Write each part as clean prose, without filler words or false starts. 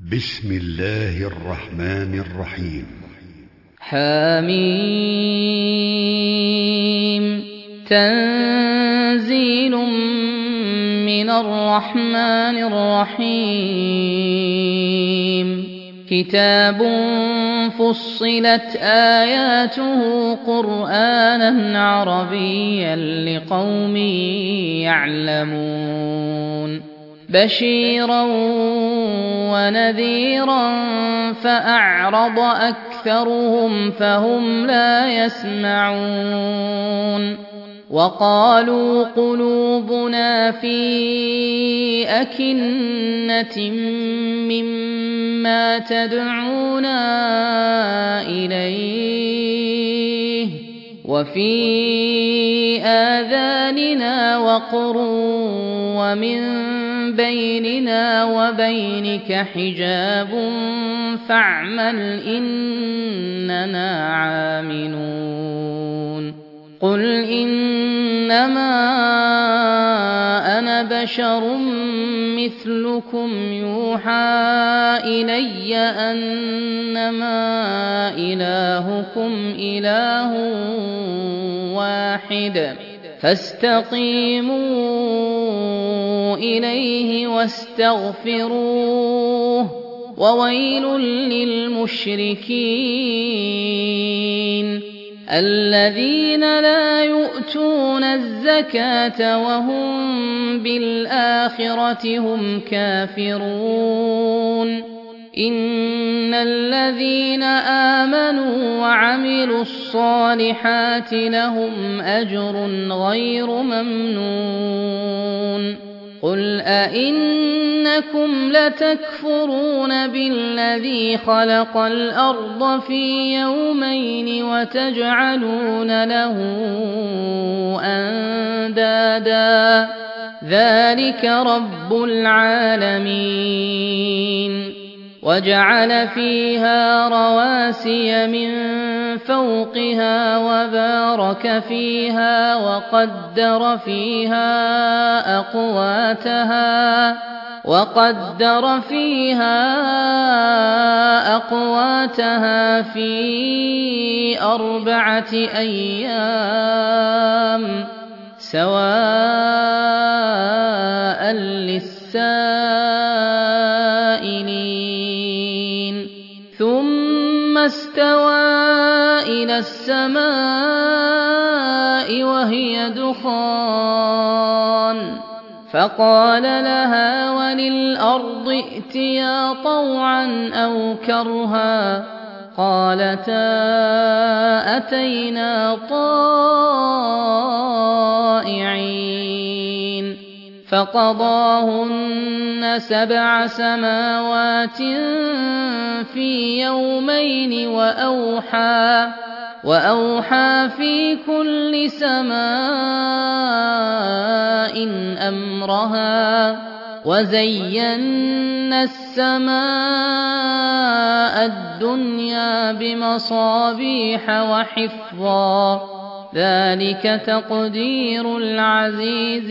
بسم الله الرحمن الرحيم. حميم. تنزيل من الرحمن الرحيم. كتاب فصلت آياته قرآنا عربيا لقوم يعلمون. بشيرا ونذيرا فأعرض أكثرهم فهم لا يسمعون. وقالوا قلوبنا في أكنة مما تدعونا إليه وفي آذاننا وقر ومن بيننا وبينك حجاب فاعمل إننا عاملون. قل إنما أنا بشر مثلكم يوحى إلي أنما إلهكم إله واحد فاستقيموا إليه واستغفروه وويل للمشركين الذين لا يؤتون الزكاة وهم بالآخرة هم كافرون. إن الذين آمنوا وعملوا الصالحات لهم أجر غير ممنون. قل أئنكم لتكفرون بالذي خلق الأرض في يومين وتجعلون له أندادا ذلك رب العالمين. وجعل فيها رواسي من فوقها وبارك فيها وقدر فيها أقواتها في 4 أيام سواء للسائلين. ثم استوى إلى السماء وهي دخان فقال لها وللأرض ائتيا طوعا أو كرها قالتا أتينا طائعين. فقضاهن 7 سماوات في يومين وأوحى في كل سماء أمرها وزينا السماء الدنيا بمصابيح وحفظا ذلك تقدير العزيز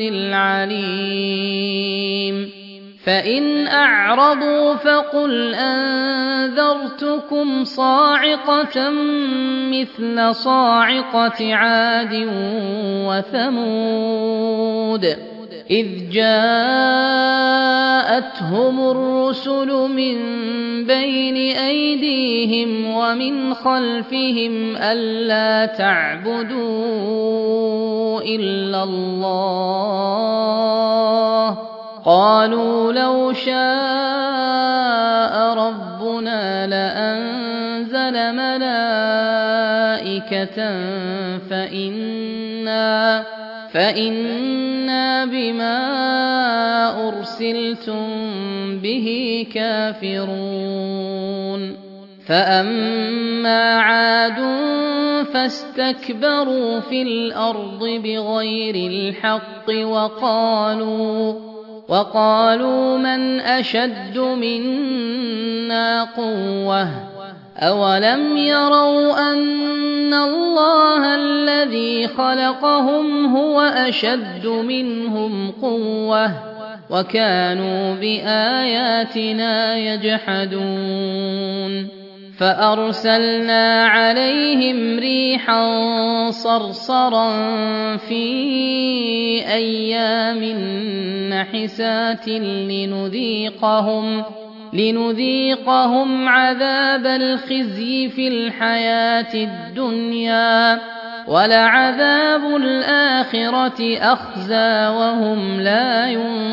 العليم. فإن أعرضوا فقل أنذرتكم صاعقة مثل صاعقة عاد وثمود إذ جاءتهم الرسل من بين أيديهم ومن خلفهم ألا تعبدوا إلا الله قالوا لو شاء ربنا لأنزل ملائكة فإنا بما أرسلتم به كافرون. فأما عاد فاستكبروا في الأرض بغير الحق وقالوا من أشد منا قوة أولم يروا أن الله الذي خلقهم هو أشد منهم قوة وكانوا بآياتنا يجحدون فأرسلنا عليهم ريحا صرصرا في أيام نحسات لنذيقهم عذاب الخزي في الحياة الدنيا ولعذاب الآخرة أخزى وهم لا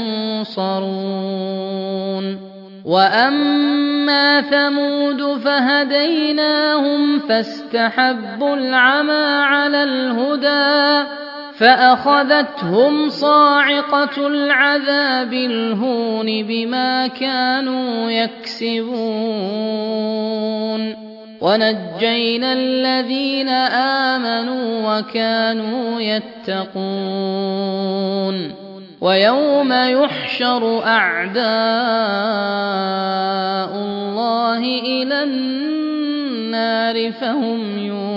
ينصرون وأما ثمود فهديناهم فاستحبوا العمى على الهدى فأخذتهم صاعقة العذاب الهون بما كانوا يكسبون ونجينا الذين آمنوا وكانوا يتقون ويوم يحشر أعداء الله إلى النار فهم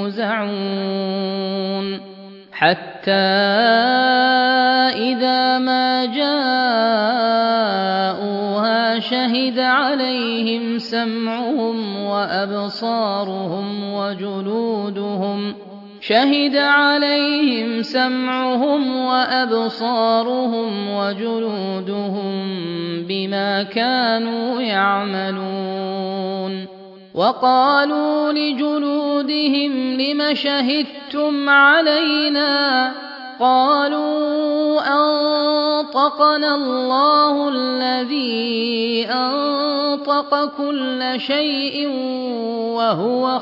يوزعون حتى إذا ما جاءوها شهد عليهم سمعهم وأبصارهم وجلودهم بما كانوا يعملون وقالوا لجلودهم لم شهدتم علينا قالوا أنطقنا الله الذي أنطق كل شيء وهو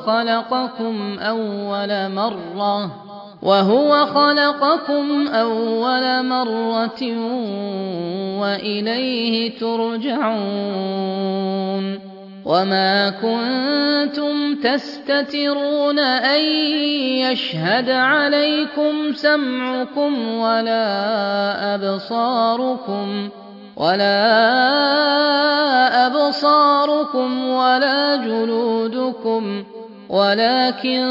خلقكم أول مرة وإليه ترجعون وما كنتم تستترون أن يشهد عليكم سمعكم ولا أبصاركم ولا جلودكم ولكن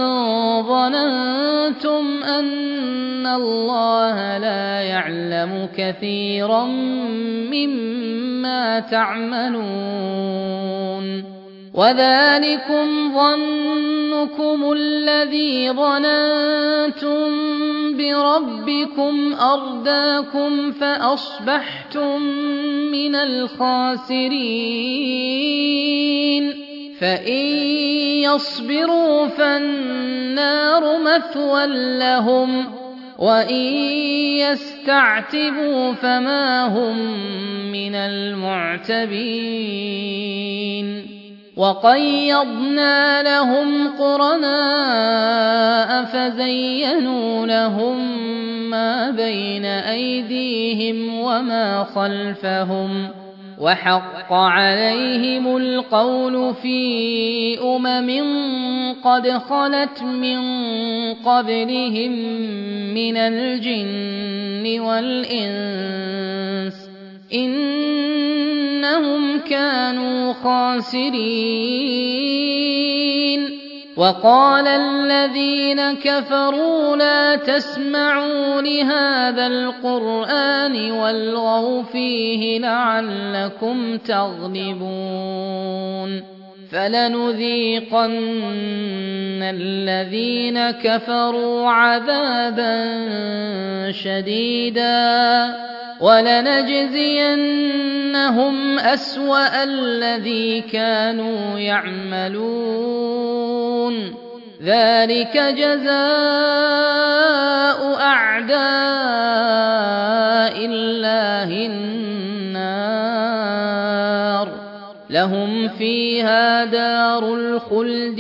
ظننتم أن الله لا يعلم كثيرا مما تعملون وذلكم ظنكم الذي ظننتم بربكم أرداكم فأصبحتم من الخاسرين فإن يصبروا فالنار مثوى لهم وإن يستعتبوا فما هم من المعتبين وقيضنا لهم قرناء فزينوا لهم ما بين أيديهم وما خلفهم وحق عليهم القول في قد خلت من قبلهم من الجن والإنس إنهم كانوا خاسرين وقال الذين كفروا لا تسمعوا لهذا القرآن والغوا فيه لعلكم تغلبون فلنذيقن الذين كفروا عذابا شديدا ولنجزينهم أسوأ الذي كانوا يعملون ذلك جزاء أعداء الله النار لهم فيها دار الخلد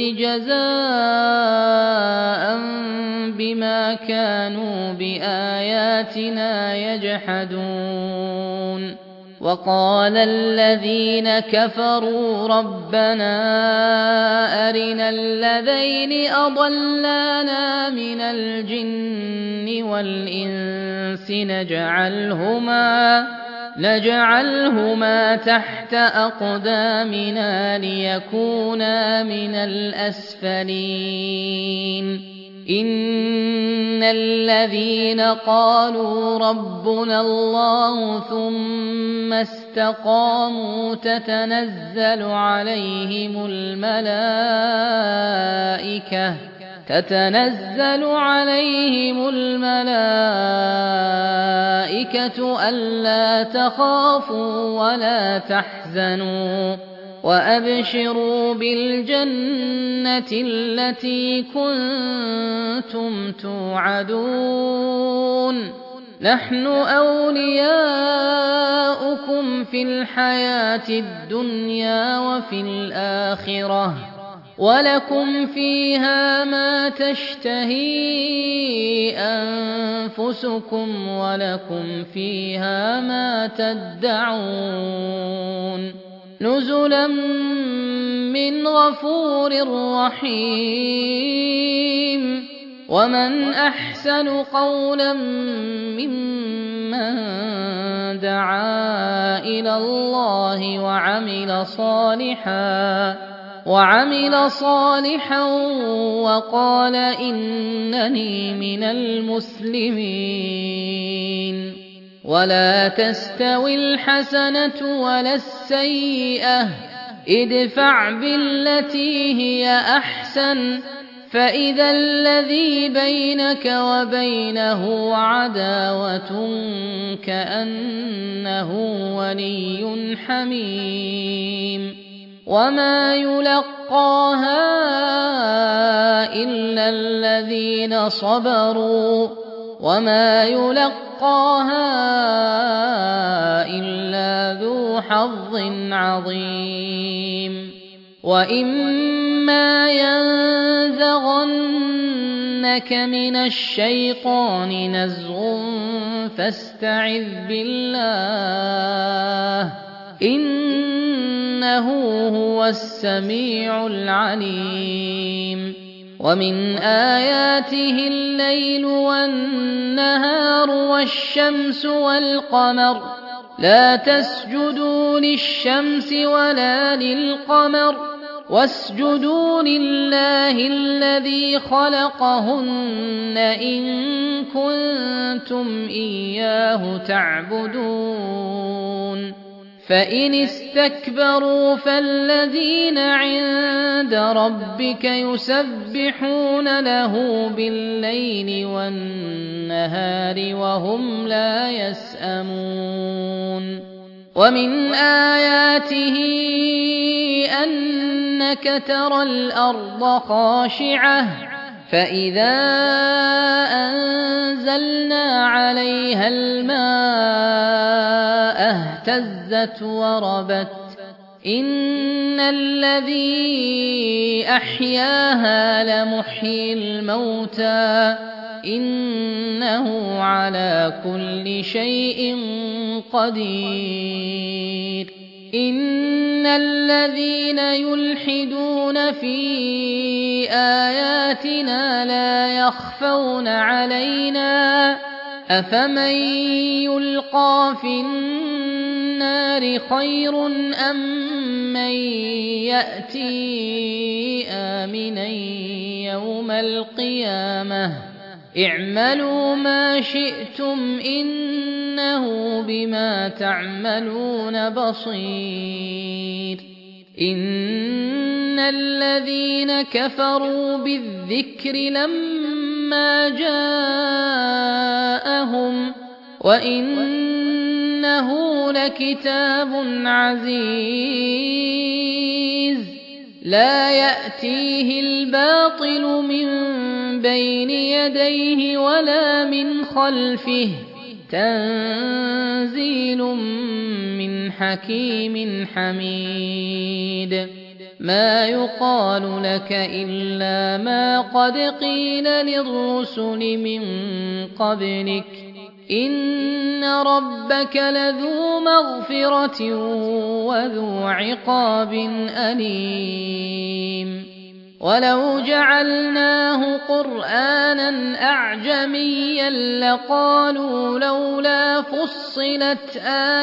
جزاء بما كانوا بآياتنا يجحدون وقال الذين كفروا ربنا أرنا الذين أضلانا من الجن والإنس نجعلهما تحت أقدامنا ليكونا من الأسفلين إن الذين قالوا ربنا الله ثم استقاموا تتنزل عليهم الملائكة ألا تخافوا ولا تحزنوا وأبشروا بالجنة التي كنتم توعدون نحن أولياؤكم في الحياة الدنيا وفي الآخرة ولكم فيها ما تشتهي أنفسكم ولكم فيها ما تدعون نزلا من غفور رحيم ومن أحسن قولا ممن دعا إلى الله وعمل صالحا وقال إنني من المسلمين ولا تستوي الحسنة ولا السيئة ادفع بالتي هي أحسن فإذا الذي بينك وبينه عداوة كأنه ولي حميم وما يلقاها إلا الذين صبروا وما يلقاها إلا ذو حظ عظيم وإما ينزغنك من الشيطان نزغ فاستعذ بالله إنه هو السميع العليم ومن آياته الليل والنهار والشمس والقمر لا تسجدوا للشمس ولا للقمر واسجدوا لله الذي خلقهن إن كنتم إياه تعبدون فإن استكبروا فالذين عند ربك يسبحون له بالليل والنهار وهم لا يسأمون ومن آياته أنك ترى الأرض خاشعة فإذا أنزلنا عليها الماء اهتزت وربت إن الذي أحياها لمحيي الموتى إنه على كل شيء قدير إن الذين يلحدون في آياتنا لا يخفون علينا أفمن يلقى في النار خير أم من يأتي آمنا يوم القيامة اعملوا ما شئتم إنه بما تعملون بصير إن الذين كفروا بالذكر لما جاءهم وإنه لكتاب عزيز لا يأتيه الباطل من بين يديه ولا من خلفه تنزيل من حكيم حميد ما يقال لك إلا ما قد قيل للرسل من قبلك إن ربك لذو مغفرة وذو عقاب أليم ولو جعلناه قرآنا أعجميا لقالوا لولا فصلت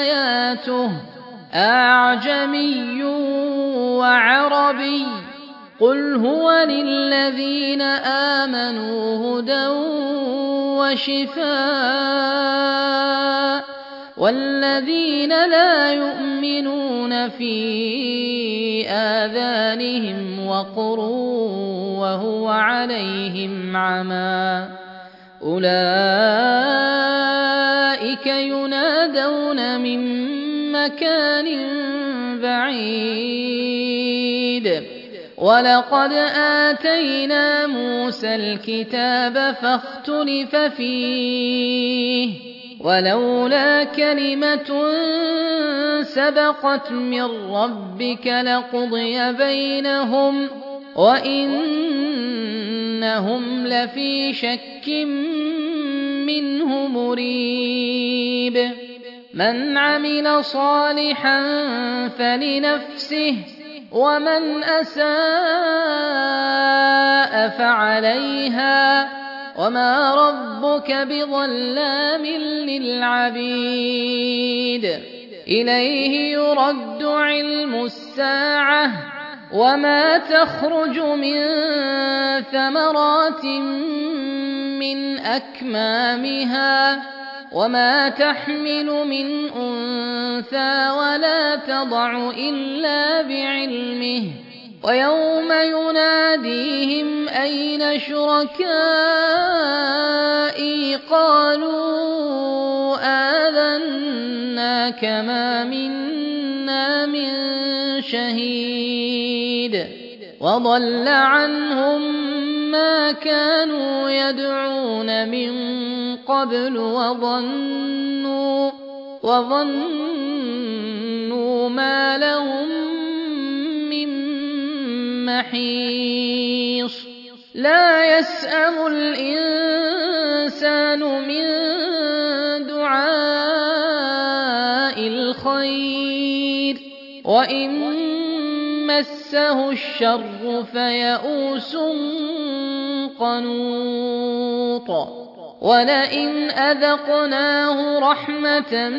آياته أعجمي وعربي قل هو للذين آمنوا هدى وشفاء والذين لا يؤمنون في آذانهم وقر وهو عليهم عمى أولئك ينادون من مكان بعيد ولقد آتينا موسى الكتاب فاختلف فيه ولولا كلمة سبقت من ربك لقضي بينهم وإنهم لفي شك منه مريب من عمل صالحا فلنفسه ومن أساء فعليها وما ربك بظلام للعبيد إليه يرد علم الساعة وما تخرج من ثمرات من أكمامها وما تحمل من أنثى ولا تضع إلا بعلمه ويوم يناديهم أين شركائي قالوا آذناك ما منا من شهيد وضل عنهم ما كانوا يدعون من قبل وظنوا ما لهم من محيص لا يسأم الإنسان من دعاء الخير وإن مسه الشر فيئوس قنوط ولئن أذقناه رحمة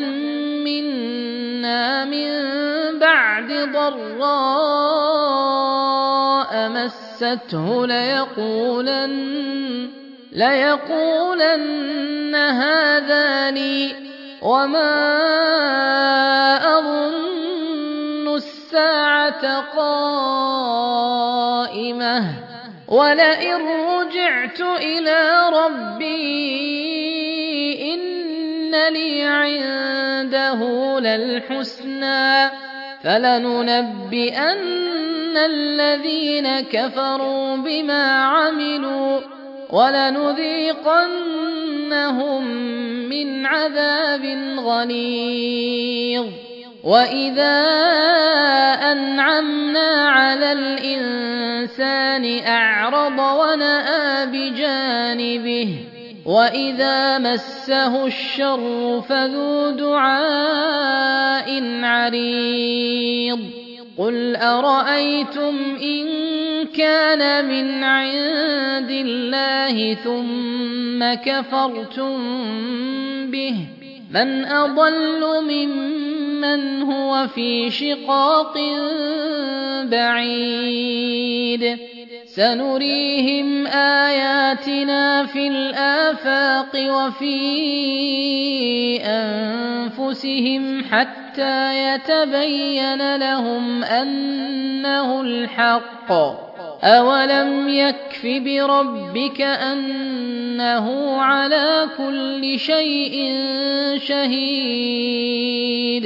منا من بعد ضراء مسته ليقولن هذا لي وما أظن الساعة قائمة ولئن رجعت إلى ربي إن لي عنده للحسنى فلننبئن الذين كفروا بما عملوا ولنذيقنهم من عذاب غليظ وإذا أنعمنا على الإنسان أعرض ونأى بجانبه وإذا مسه الشر فذو دعاء عريض قل أرأيتم إن كان من عند الله ثم كفرتم به من أضل ممن هو في شقاق بعيد سنريهم آياتنا في الآفاق وفي أنفسهم حتى يتبين لهم أنه الحق أولم يكف بربك أنه على كل شيء شهيد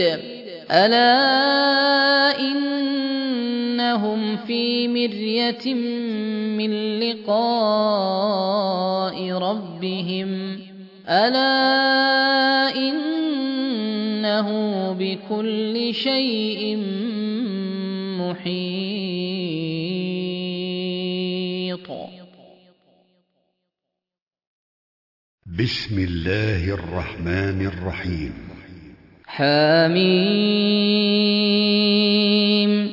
ألا إنهم في مرية من لقاء ربهم ألا إنه بكل شيء محيط بسم الله الرحمن الرحيم حميم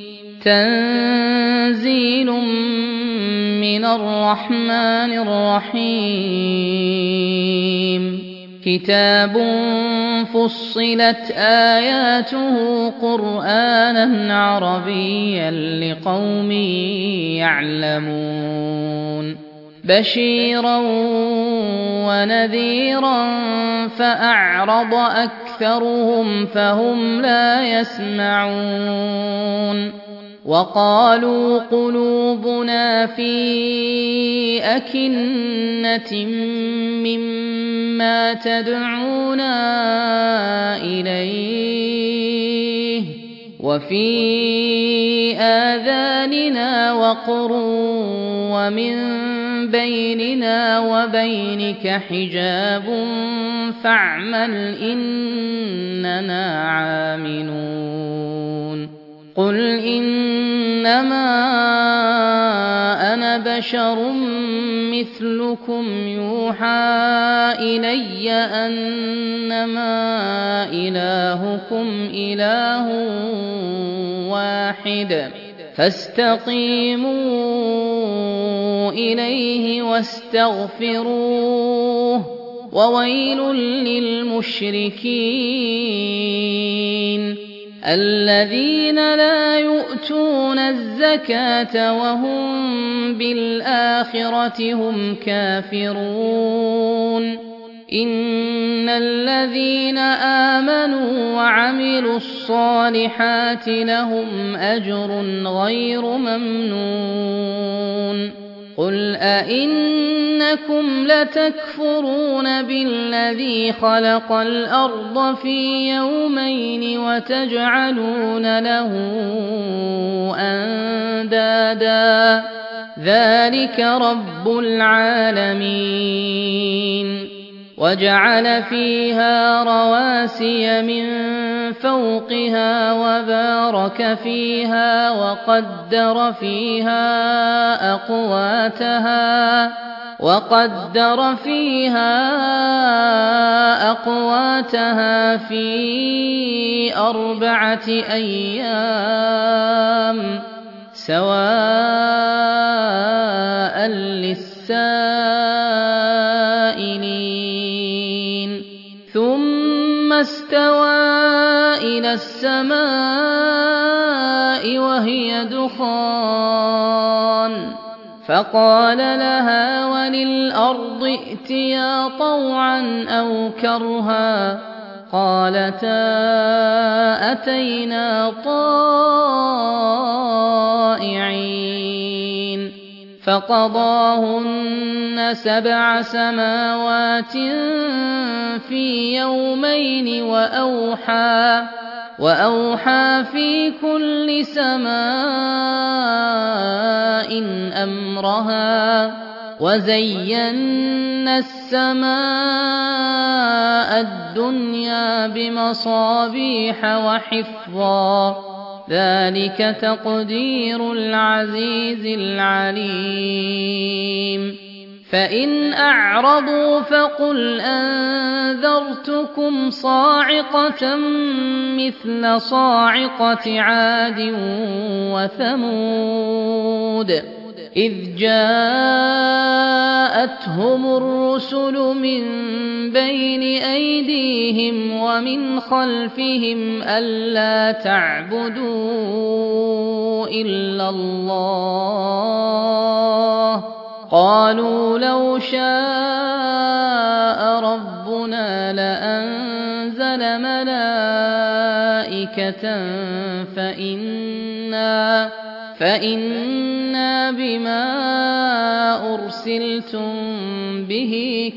تنزيل من الرحمن الرحيم كتاب فصلت آياته قرآنا عربيا لقوم يعلمون بشيرا ونذيرا فأعرض أكثرهم فهم لا يسمعون وقالوا قلوبنا في أكنة مما تدعونا إليه وفي آذاننا وقر ومن بيننا وبينك حجاب فاعمل إننا عاملون قل إنما أنا بشر مثلكم يوحى إلي أنما إلهكم إله واحد فاستقيموا إليه واستغفروه وويل للمشركين الذين لا يؤتون الزكاة وهم بالآخرة هم كافرون إن الذين آمنوا وعملوا الصالحات لهم أجر غير ممنون قل أئنكم لتكفرون بالذي خلق الأرض في يومين وتجعلون له أندادا ذلك رب العالمين وجعل فيها رواسي من فوقها وبارك فيها وقدر فيها أقواتها في 4 أيام سواء للسائلين ثم استوى إلى السماء وهي دخان فقال لها وللأرض ائتيا طوعا أو كرها قالتا أتينا طائعين فقضاهن 7 سماوات في يومين وأوحى في كل سماء أمرها وزينا السماء الدنيا بمصابيح وحفظا ذلك تقدير العزيز العليم فإن أعرضوا فقل أنذرتكم صاعقة مثل صاعقة عاد وثمود إذ جاءتهم الرسل من بين أيديهم ومن خلفهم ألا تعبدوا إلا الله قالوا لو شاء ربنا لأنزل ملائكة فإنا بما أرسلتم به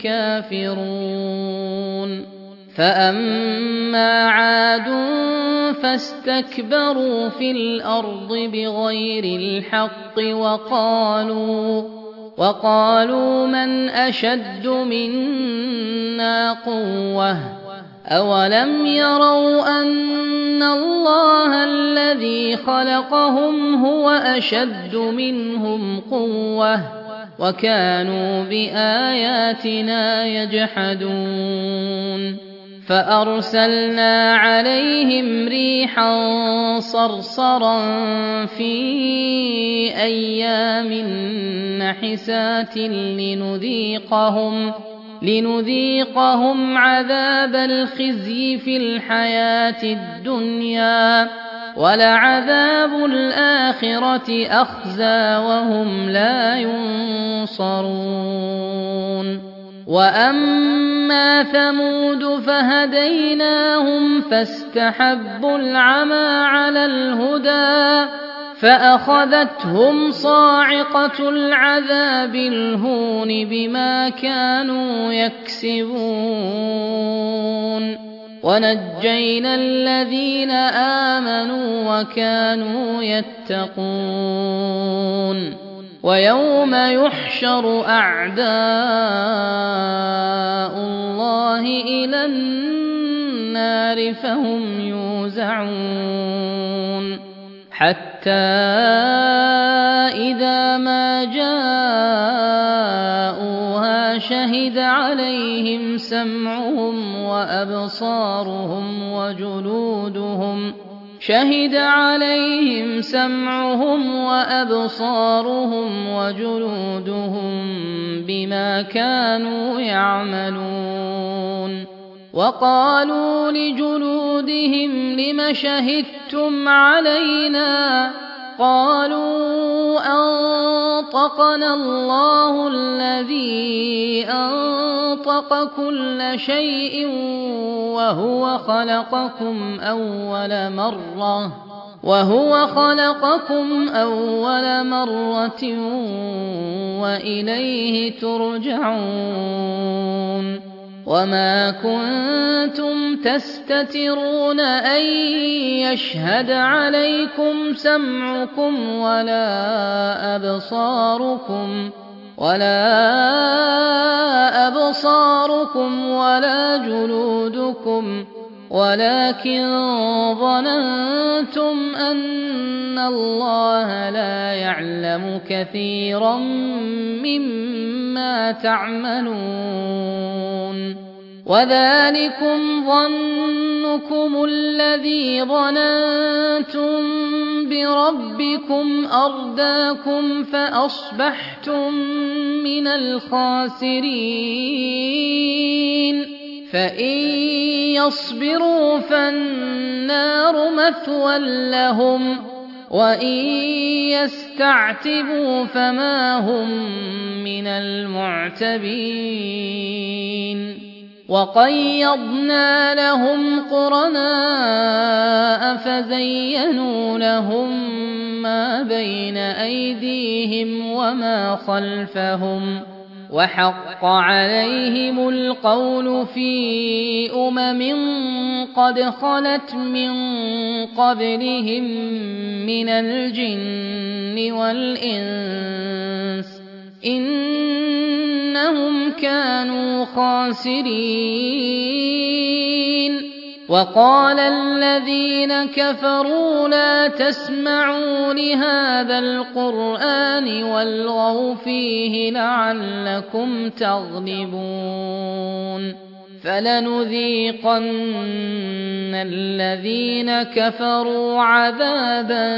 كافرون فأما عاد فاستكبروا في الأرض بغير الحق وقالوا من أشد منا قوة أولم يروا أن الله الذي خلقهم هو أشد منهم قوة وكانوا بآياتنا يجحدون فأرسلنا عليهم ريحا صرصرا في أيام نحسات لنذيقهم عذاب الخزي في الحياة الدنيا ولعذاب الآخرة أخزى وهم لا ينصرون وأما ثمود فهديناهم فاستحبوا العمى على الهدى فأخذتهم صاعقة العذاب الهون بما كانوا يكسبون ونجينا الذين آمنوا وكانوا يتقون ويوم يحشر أعداء الله إلى النار فهم يوزعون حتى إذا ما جاءوها شهد عليهم سمعهم وأبصارهم وجلودهم بما كانوا يعملون وقالوا لجلودهم لم شهدتم علينا قالوا أنطقنا الله الذي أنطق كل شيء وهو خلقكم أول مرة وإليه ترجعون وما كنتم تستترون أن يشهد عليكم سمعكم ولا أبصاركم ولا جلودكم ولكن ظننتم أن الله لا يعلم كثيرا مما تعملون وذلكم ظنكم الذي ظننتم بربكم أرداكم فأصبحتم من الخاسرين فإن يصبروا فالنار مثوى لهم وإن يستعتبوا فما هم من المعتبين وقيضنا لهم قرناء فزينوا لهم ما بين أيديهم وما خلفهم وحق عليهم القول في قد خلت من قبلهم من الجن والإنس إنهم كانوا خاسرين وقال الذين كفروا لا تسمعوا لهذا القرآن والغوا فيه لعلكم تغلبون فلنذيقن الذين كفروا عذابا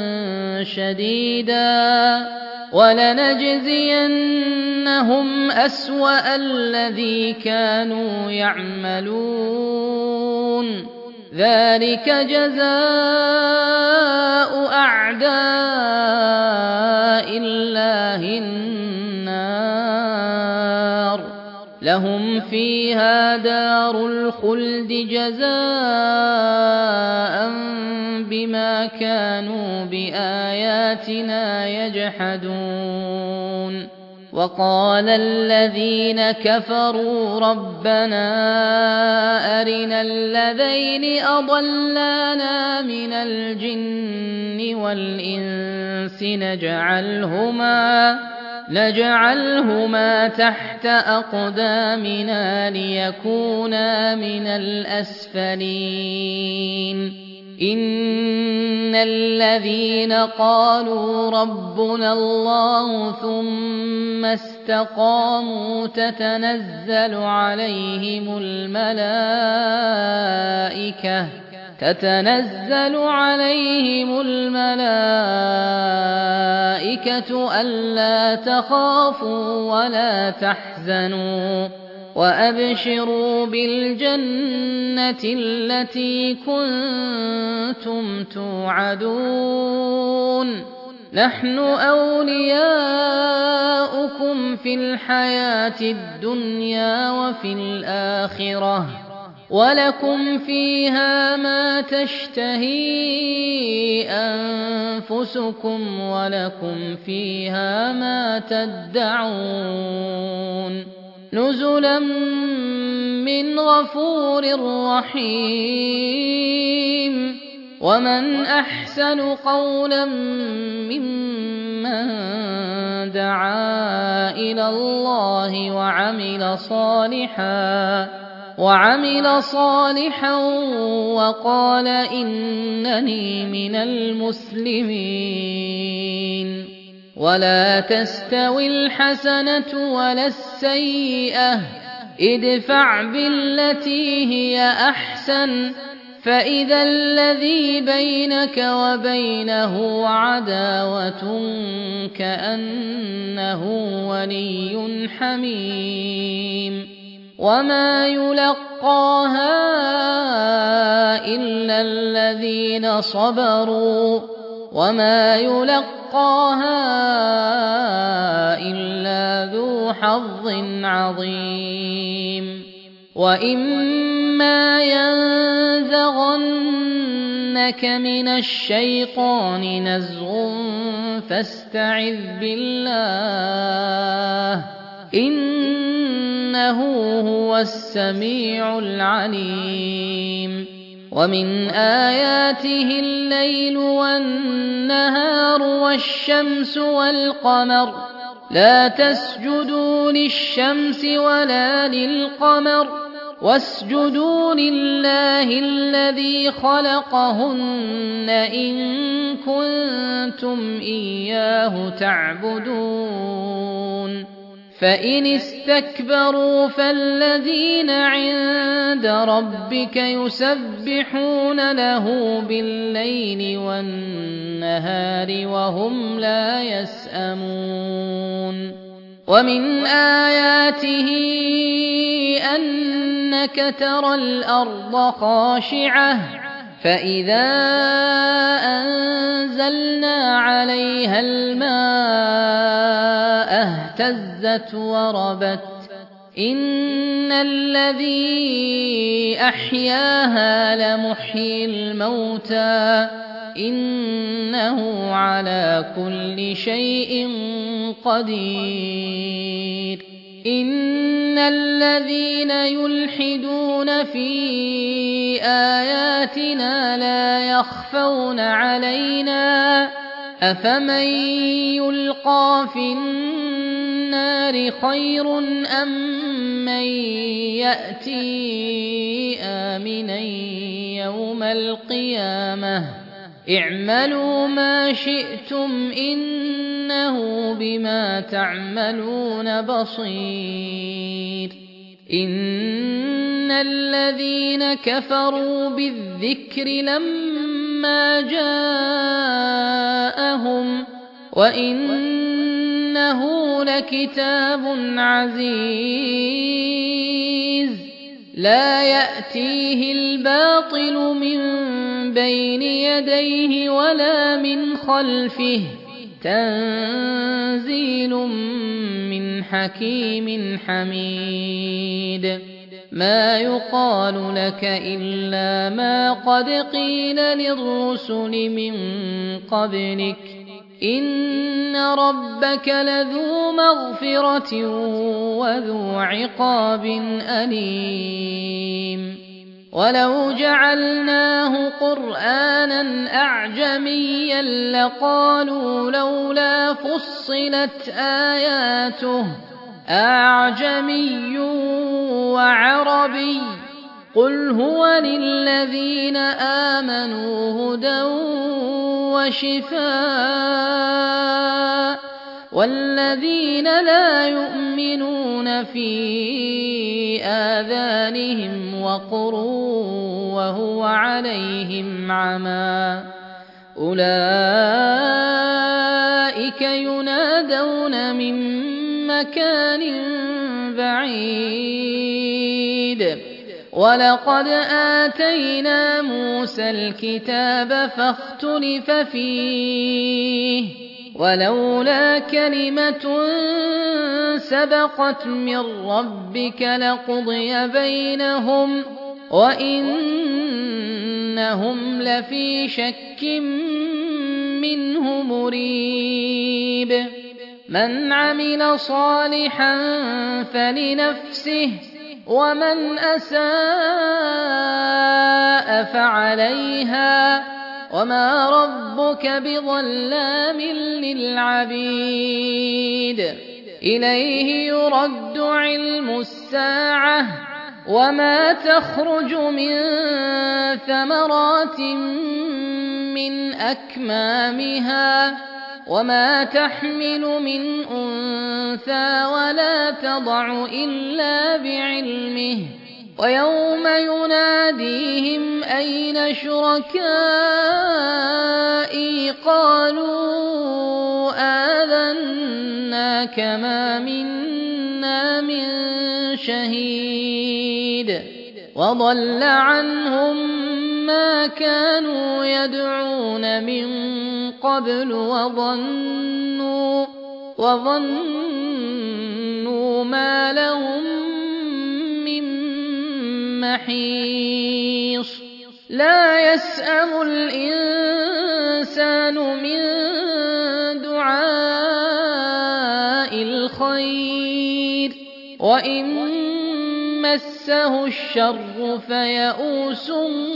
شديدا ولنجزينهم أسوأ الذي كانوا يعملون ذلك جزاء أعداء الله النار لهم فيها دار الخلد جزاء بما كانوا بآياتنا يجحدون وقال الذين كفروا ربنا أرنا الذين أضلانا من الجن والإنس نجعلهما تحت أقدامنا ليكونا من الأسفلين إن الذين قالوا ربنا الله ثم استقاموا تتنزل عليهم الملائكة ألا تخافوا ولا تحزنوا وأبشروا بالجنة التي كنتم توعدون نحن أولياؤكم في الحياة الدنيا وفي الآخرة ولكم فيها ما تشتهي أنفسكم ولكم فيها ما تدعون نزلا من غفور رحيم ومن أحسن قولا ممن دعا إلى الله وعمل صالحا وقال إنني من المسلمين ولا تستوي الحسنة ولا السيئة ادفع بالتي هي أحسن فإذا الذي بينك وبينه عداوة كأنه ولي حميم وما يلقاها إلا الذين صبروا وما يلقاها إلا ذو حظ عظيم وإما ينزغنك من الشيطان نزغ فاستعذ بالله إنه هو السميع العليم ومن آياته الليل والنهار والشمس والقمر لا تسجدوا للشمس ولا للقمر واسجدوا لله الذي خلقهن إن كنتم إياه تعبدون فإن استكبروا فالذين عند ربك يسبحون له بالليل والنهار وهم لا يسأمون ومن آياته أنك ترى الأرض خاشعة فإذا أنزلنا عليها الماء اهتزت وربت إن الذي أحياها لمحيي الموتى إنه على كل شيء قدير إن الذين يلحدون في آياتنا لا يخفون علينا أفمن يلقى في النار خير أم من يأتي آمنا يوم القيامة اعملوا ما شئتم إنه بما تعملون بصير إن الذين كفروا بالذكر لما جاءهم وإنه لكتاب عزيز لا يأتيه الباطل من بين يديه ولا من خلفه تنزيل من حكيم حميد ما يقال لك إلا ما قد قيل للرسل من قبلك إن ربك لذو مغفرة وذو عقاب أليم ولو جعلناه قرآنا أعجميا لقالوا لولا فصلت آياته أعجمي وعربي قل هو للذين آمنوا هدى وشفاء والذين لا يؤمنون في آذانهم وقر وهو عليهم عمى أولئك ينادون من مكان بعيد ولقد آتينا موسى الكتاب فاختلف فيه ولولا كلمة سبقت من ربك لقضي بينهم وإنهم لفي شك منه مريب من عمل صالحا فلنفسه ومن أساء فعليها وما ربك بظلام للعبيد إليه يرد علم الساعة وما تخرج من ثمرات من أكمامها وما تحمل من أنثى ولا تضع إلا بعلمه ويوم يناديهم أين شركائي قالوا آذناك ما منا من شهيد وضل عنهم ما كانوا يدعون من قبل وظنوا ما لهم من محيص لا يسأم الإنسان من دعاء الخير وإن مسه الشر فيئوس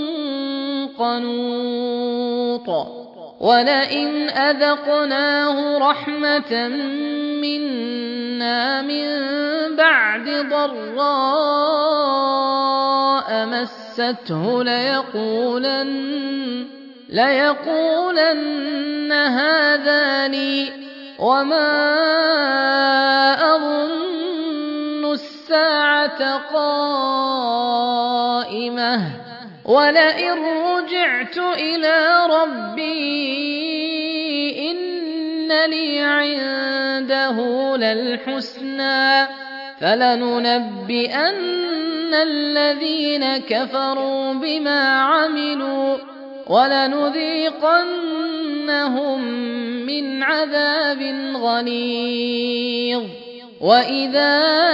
قنوط ولئن أذقناه رحمة منا من بعد ضراء مسته ليقولن هذا لي وما أظن الساعة قائمة ولئن رجعت إلى ربي إن لي عنده للحسنى فلننبئن الذين كفروا بما عملوا ولنذيقنهم من عذاب غليظ وإذا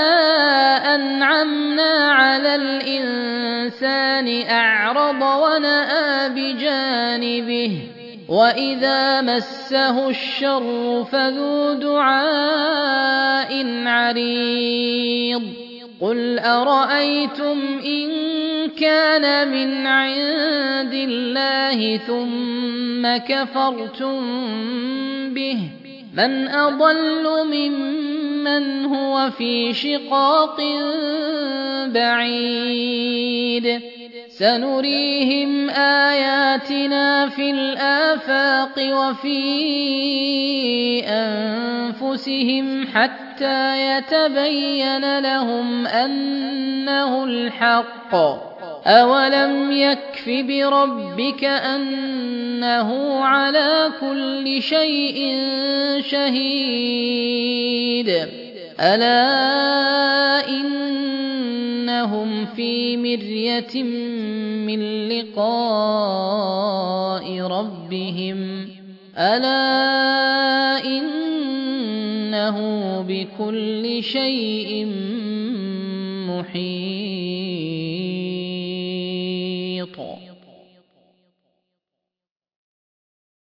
أنعمنا على الإنسان أعرض ونأى بجانبه وإذا مسه الشر فذو دعاء عريض قل أرأيتم إن كان من عند الله ثم كفرتم به من أضل ممن هو في شقاق بعيد سنريهم آياتنا في الآفاق وفي أنفسهم حتى يتبين لهم أنه الحق أولم يكف بربك أنه على كل شيء شهيد ألا إنهم في مرية من لقاء ربهم ألا إنه بكل شيء محيط